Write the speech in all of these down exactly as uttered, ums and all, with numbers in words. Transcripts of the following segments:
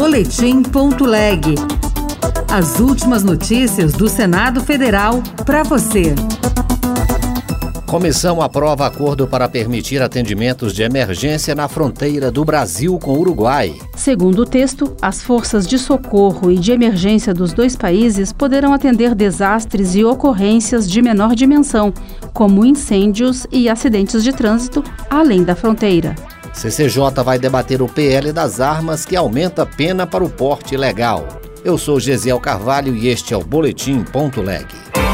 boletim ponto leg. As últimas notícias do Senado Federal para você. Comissão aprova acordo para permitir atendimentos de emergência na fronteira do Brasil com o Uruguai. Segundo o texto, as forças de socorro e de emergência dos dois países poderão atender desastres e ocorrências de menor dimensão, como incêndios e acidentes de trânsito, além da fronteira. C C J vai debater o P L das armas que aumenta a pena para o porte ilegal. Eu sou Gesiel Carvalho e este é o boletim ponto leg.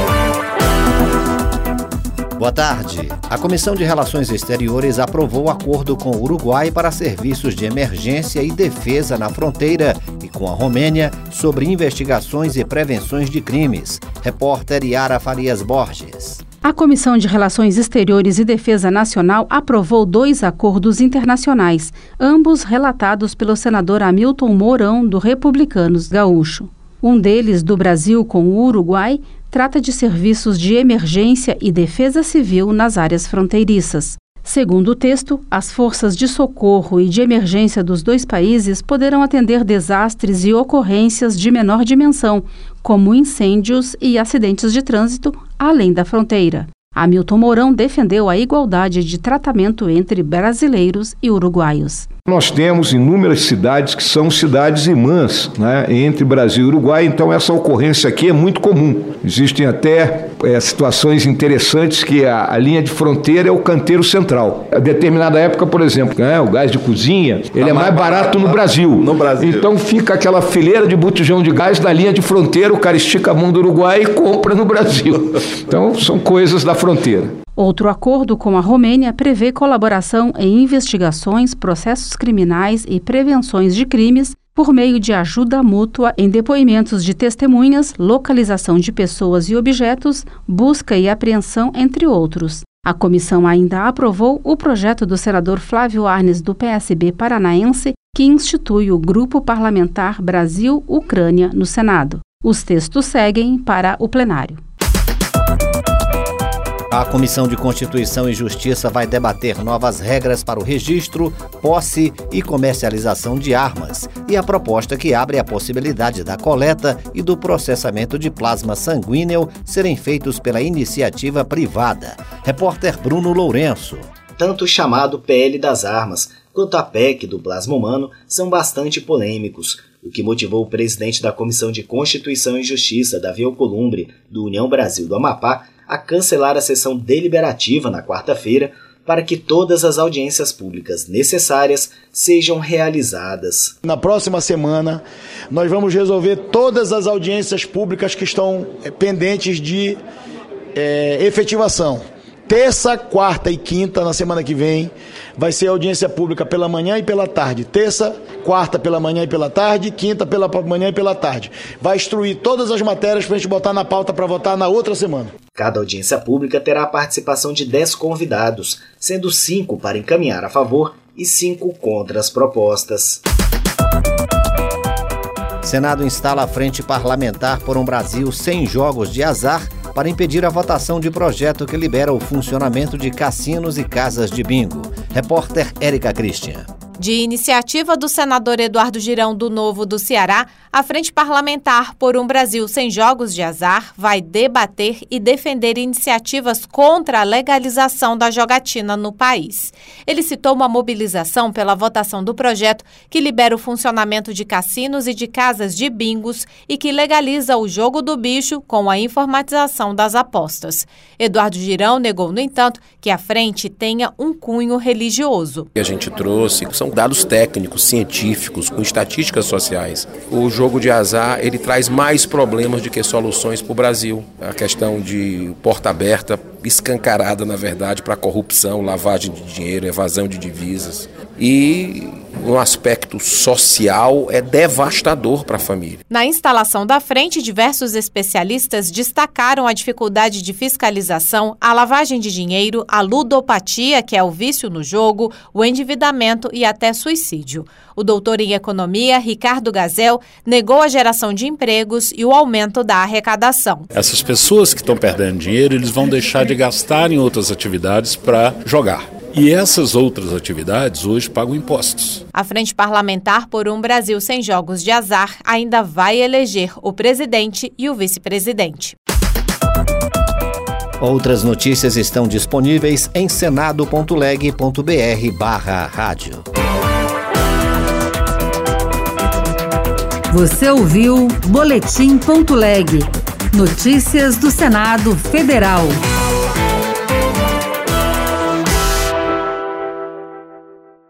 Boa tarde. A Comissão de Relações Exteriores aprovou o acordo com o Uruguai para serviços de emergência e defesa na fronteira e com a Romênia sobre investigações e prevenções de crimes. Repórter Yara Farias Borges. A Comissão de Relações Exteriores e Defesa Nacional aprovou dois acordos internacionais, ambos relatados pelo senador Hamilton Mourão, do Republicanos Gaúcho. Um deles, do Brasil com o Uruguai, trata de serviços de emergência e defesa civil nas áreas fronteiriças. Segundo o texto, as forças de socorro e de emergência dos dois países poderão atender desastres e ocorrências de menor dimensão, como incêndios e acidentes de trânsito, além da fronteira. Hamilton Mourão defendeu a igualdade de tratamento entre brasileiros e uruguaios. Nós temos inúmeras cidades que são cidades irmãs, né, entre Brasil e Uruguai, então essa ocorrência aqui é muito comum. Existem até é, situações interessantes que a, a linha de fronteira é o canteiro central. A determinada época, por exemplo, né, o gás de cozinha, ele tá é mais barato no Brasil. no Brasil. Então fica aquela fileira de botijão de gás na linha de fronteira, o cara estica a mão do Uruguai e compra no Brasil. Então são coisas da fronteira. Outro acordo com a Romênia prevê colaboração em investigações, processos criminais e prevenções de crimes por meio de ajuda mútua em depoimentos de testemunhas, localização de pessoas e objetos, busca e apreensão, entre outros. A comissão ainda aprovou o projeto do senador Flávio Arnes, do P S B paranaense, que institui o Grupo Parlamentar Brasil-Ucrânia no Senado. Os textos seguem para o plenário. A Comissão de Constituição e Justiça vai debater novas regras para o registro, posse e comercialização de armas e a proposta que abre a possibilidade da coleta e do processamento de plasma sanguíneo serem feitos pela iniciativa privada. Repórter Bruno Lourenço. Tanto o chamado P L das armas quanto a P E C do plasma humano são bastante polêmicos, o que motivou o presidente da Comissão de Constituição e Justiça, Davi Alcolumbre, do União Brasil do Amapá, a cancelar a sessão deliberativa na quarta-feira para que todas as audiências públicas necessárias sejam realizadas. Na próxima semana, nós vamos resolver todas as audiências públicas que estão pendentes de é, efetivação. Terça, quarta e quinta, na semana que vem, vai ser audiência pública pela manhã e pela tarde. Terça, quarta pela manhã e pela tarde, quinta pela manhã e pela tarde. Vai instruir todas as matérias para a gente botar na pauta para votar na outra semana. Cada audiência pública terá a participação de dez convidados, sendo cinco para encaminhar a favor e cinco contra as propostas. Senado instala a Frente Parlamentar por um Brasil sem jogos de azar para impedir a votação de projeto que libera o funcionamento de cassinos e casas de bingo. Repórter Érica Christian. De iniciativa do senador Eduardo Girão, do Novo do Ceará, a Frente Parlamentar por um Brasil sem jogos de azar vai debater e defender iniciativas contra a legalização da jogatina no país. Ele citou uma mobilização pela votação do projeto que libera o funcionamento de cassinos e de casas de bingos e que legaliza o jogo do bicho com a informatização das apostas. Eduardo Girão negou, no entanto, que a frente tenha um cunho religioso. A gente trouxe são dados técnicos, científicos, com estatísticas sociais. O jogo de azar, ele traz mais problemas do que soluções para o Brasil. A questão de porta aberta, escancarada, na verdade, para corrupção, lavagem de dinheiro, evasão de divisas. E um aspecto social é devastador para a família. Na instalação da frente, diversos especialistas destacaram a dificuldade de fiscalização, a lavagem de dinheiro, a ludopatia, que é o vício no jogo, o endividamento e até suicídio. O doutor em economia, Ricardo Gazel, negou a geração de empregos e o aumento da arrecadação. Essas pessoas que estão perdendo dinheiro, eles vão deixar de gastar em outras atividades para jogar. E essas outras atividades hoje pagam impostos. A Frente Parlamentar por um Brasil Sem Jogos de Azar ainda vai eleger o presidente e o vice-presidente. Outras notícias estão disponíveis em senado ponto leg ponto br barra rádio. Você ouviu Boletim ponto leg. Notícias do Senado Federal.